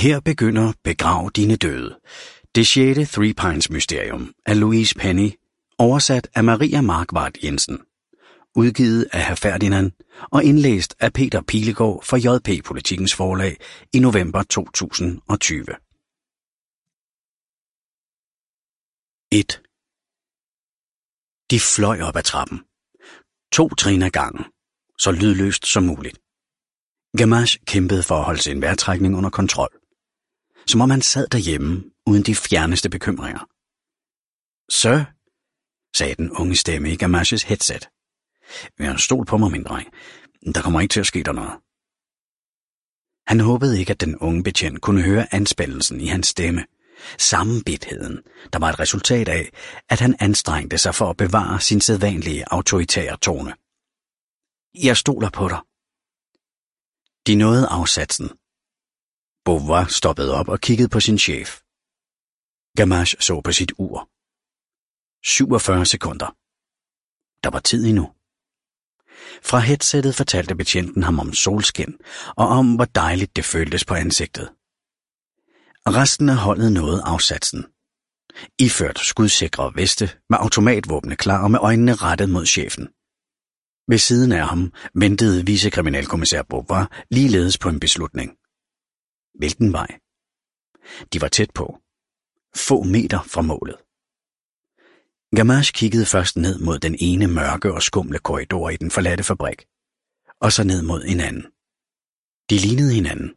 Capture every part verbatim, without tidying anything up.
Her begynder Begrav dine døde. Det sjette Three Pines Mysterium af Louise Penny, oversat af Maria Markvart Jensen. Udgivet af Hr. Ferdinand og indlæst af Peter Pilegaard for J P Politikens Forlag i november to tusind og tyve. et. De fløj op ad trappen. To trin ad gangen, så lydløst som muligt. Gamache kæmpede for at holde sin vejrtrækning under kontrol, som om han sad derhjemme uden de fjerneste bekymringer. Sir, sagde den unge stemme i Gamaches headset. Jeg stol på mig, min dreng. Der kommer ikke til at ske der noget. Han håbede ikke, at den unge betjent kunne høre anspændelsen i hans stemme. Sammenbitheden, der var et resultat af, at han anstrengte sig for at bevare sin sædvanlige autoritære tone. Jeg stoler på dig. De nåede afsatsen. Beauvoir stoppede op og kiggede på sin chef. Gamache så på sit ur. syvogfyrre sekunder. Der var tid endnu. Fra headsettet fortalte betjenten ham om solskin og om, hvor dejligt det føltes på ansigtet. Resten af holdet nåede afsatsen. Iført skudsikre veste, med automatvåbne klar og med øjnene rettet mod chefen. Ved siden af ham ventede vicekriminalkommissær Beauvoir ligeledes på en beslutning. Hvilken vej? De var tæt på. Få meter fra målet. Gamache kiggede først ned mod den ene mørke og skumle korridor i den forladte fabrik, og så ned mod en anden. De lignede hinanden.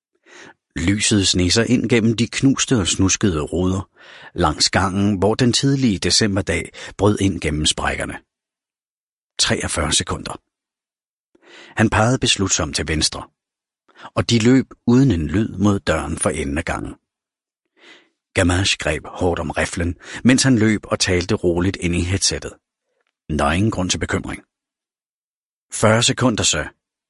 Lyset sneg sig ind gennem de knuste og snuskede ruder, langs gangen, hvor den tidlige decemberdag brød ind gennem sprækkerne. treogfyrre sekunder. Han pegede beslutsomt til venstre, og de løb uden en lyd mod døren for enden af gangen. Gamache greb hårdt om riflen, mens han løb og talte roligt ind i headsettet. Der er ingen grund til bekymring. fyrre sekunder, så.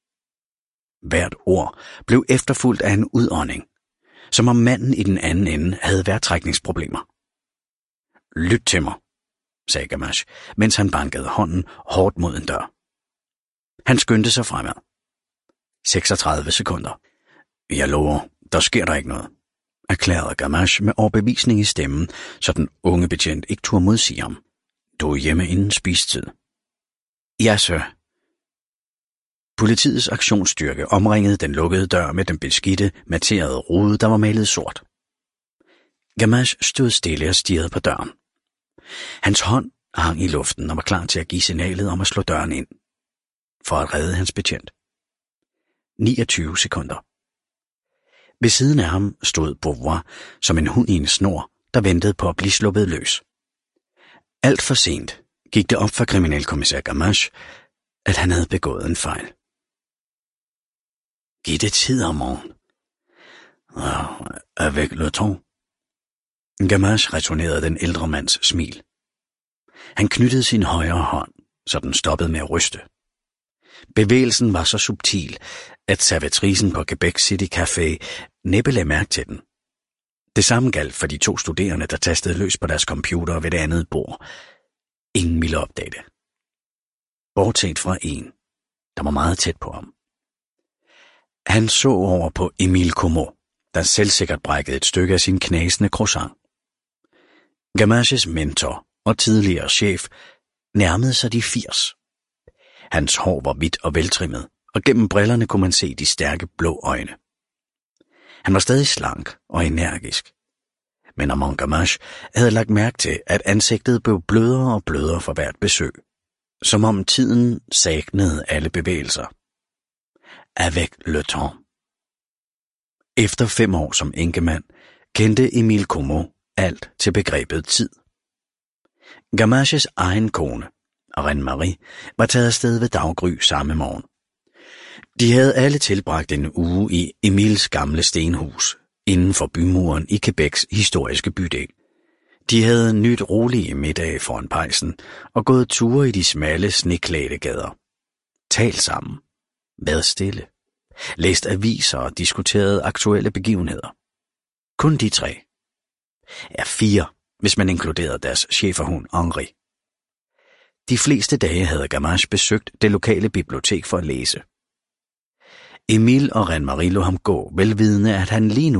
Hvert ord blev efterfulgt af en udånding, som om manden i den anden ende havde vejrtrækningsproblemer. Lyt til mig, sagde Gamache, mens han bankede hånden hårdt mod en dør. Han skyndte sig fremad. seksogtredive sekunder. Jeg lover, der sker der ikke noget, erklærede Gamache med overbevisning i stemmen, så den unge betjent ikke turde modsige ham. Du er hjemme inden spistid. Ja, sir. Politiets aktionsstyrke omringede den lukkede dør med den beskidte, materede rude, der var malet sort. Gamache stod stille og stirrede på døren. Hans hånd hang i luften og var klar til at give signalet om at slå døren ind, for at redde hans betjent. niogtyve sekunder. Ved siden af ham stod Beauvoir som en hund i en snor, der ventede på at blive sluppet løs. Alt for sent gik det op for kriminalkommissær Gamache, at han havde begået en fejl. Giv det tid, Armand. Avec le temps. Gamache returnerede den ældre mands smil. Han knyttede sin højre hånd, så den stoppede med at ryste. Bevægelsen var så subtil, at servitricen på Quebec City Café næppe lagde mærke til den. Det samme galt for de to studerende, der tastede løs på deres computer ved det andet bord. Ingen ville opdage det. Bortset fra en, der var meget tæt på ham. Han så over på Emile Comeau, der selvsikkert brækkede et stykke af sin knasende croissant. Gamaches mentor og tidligere chef nærmede sig de firs. Hans hår var hvidt og veltrimmet, og gennem brillerne kunne man se de stærke blå øjne. Han var stadig slank og energisk, men Armand Gamache havde lagt mærke til, at ansigtet blev blødere og blødere for hvert besøg, som om tiden sagnede alle bevægelser. Avec le temps. Efter fem år som enkemand kendte Emile Comeau alt til begrebet tid. Gamaches egen kone, Reine-Marie, var taget afsted ved daggry samme morgen. De havde alle tilbragt en uge i Emils gamle stenhus, inden for bymuren i Quebecs historiske bydel. De havde nyt rolige middage foran pejsen og gået ture i de smalle, sneklædte gader. Talt sammen. Været stille. Læst aviser og diskuteret aktuelle begivenheder. Kun de tre. Ja, fire, hvis man inkluderede deres cheferhund Henri. De fleste dage havde Gamache besøgt det lokale bibliotek for at læse. Emile og Reine-Marie lod ham gå, velvidende at han lige nu